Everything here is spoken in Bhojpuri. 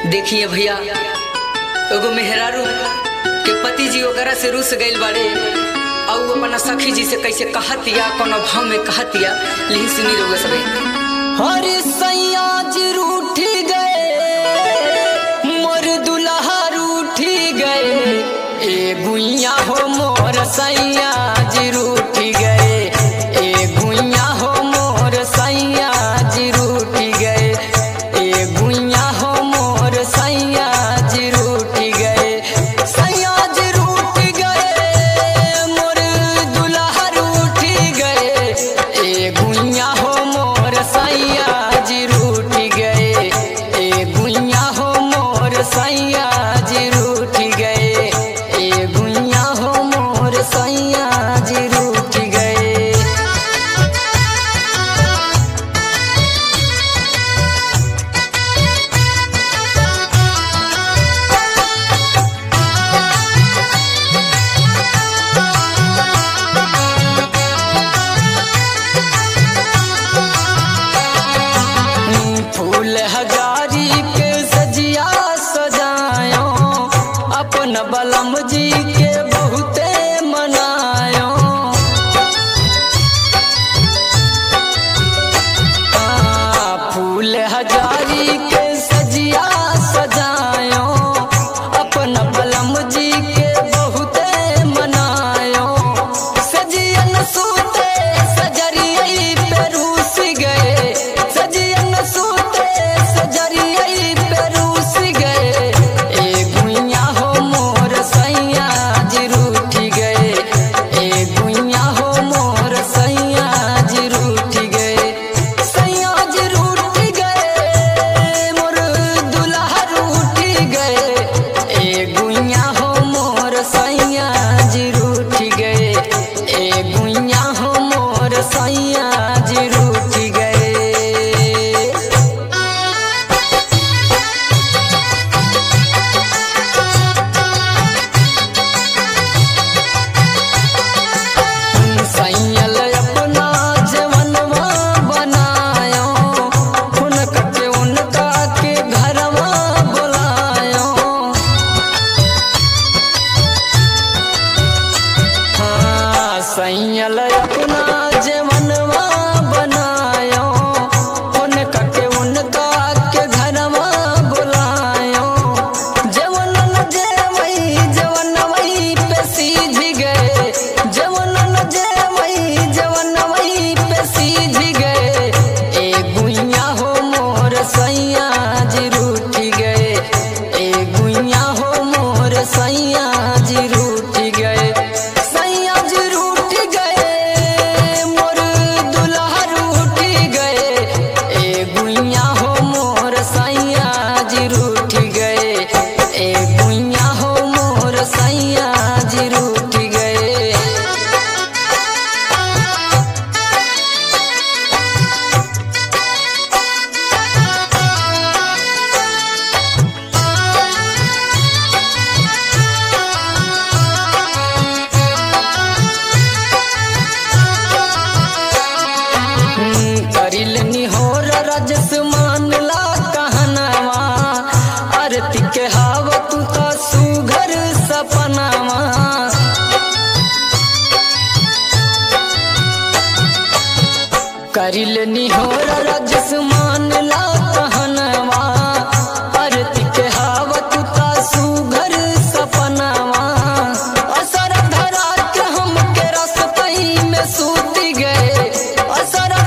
देखिए भैया, एगो मेहरारू के पति जी ओकरा से रुस गइल बाड़े और अपना सखी जी से कैसे कहतिया, कौन भाव में कहतिया, लेकिन सुनी रहोगे सबे। हरे सैया जी रूठी गए, मोर दुल्हा रूठी गए, ए गुइया हो मोर सैया जी रूठी गए, ए गुइया हो मोर सैया जी रूठी गए, ए गुइया हो मोर सैया जी रूठी गए, सैया जी रूठी गए, मोर दुल्हा रूठी गए, ए गुइया हो मोर सैया जी रूठी गए, ए गुइया हो मोर सैया जी रूठी गए, ए गुइया हो मोर सैया जी रूठी गए। फूल हजारी के सजिया सजायो, अपन बलम जी के बहुते मनायो, फूल हजारी के सजिया सजायो, अपन बलम जी के बहुते मनायो, सजियन सूते सजरियई पे रूस गए, सजियन सूते सजरियई पे रूस गए, ए गुइया हो मोर सैया जी रूठी गए, ए गुइया हो मोर सैया जी रूठी गए, सैया जी रूठी गए, मोर दुल्हा रूठी गए, ए गुइया हो मोर सैया जी रूठी गए, ए गुइया हो मोर सैया जी रूठी गए। सैयल अपना जवनवा बनायो, हुनका के उनका के घरवा बुलायो, सैयल अपना जवनवा बनायो, उनका के उनका के घरवा बुलायो, जवनन जेवई जवनवई पे सीझ गए, जवनन जेवई जवनवई पे सीझ गए, ए गुइया हो मोर सैया जी रूठी गए, ए गुइया हो मोर सैया जी रूठी गए, सैया जी रूठी गए, मोर दुल्हा रूठी गए, ए गुइया हो मोर सैया जी रूठी गए, ए गुइया हो मोर सैया जी रूठी गए। करिल निहोर रजस मानला कहनवा, आरती के हाव तू का सुघर सपनावा, करिल निहोर रजस मानला कहनवा, आरती के हाव तू का सुघर सपनावा, असर धरा के हम के रसतई में सूती गए, असर